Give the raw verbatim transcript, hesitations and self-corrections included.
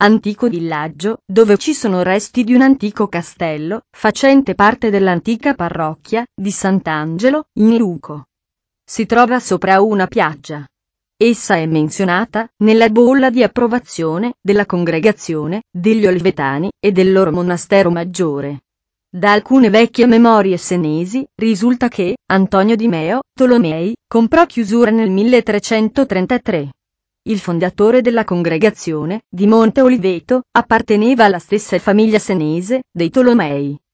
antico villaggio, dove ci sono resti di un antico castello, facente parte dell'antica parrocchia di Sant'Angelo, in Luco. Si trova sopra una piaggia. Essa è menzionata nella bolla di approvazione della Congregazione degli Olivetani e del loro monastero maggiore. Da alcune vecchie memorie senesi risulta che Antonio di Meo Tolomei comprò chiusura nel milletrecentotrentatré. Il fondatore della congregazione di Monte Oliveto apparteneva alla stessa famiglia senese dei Tolomei.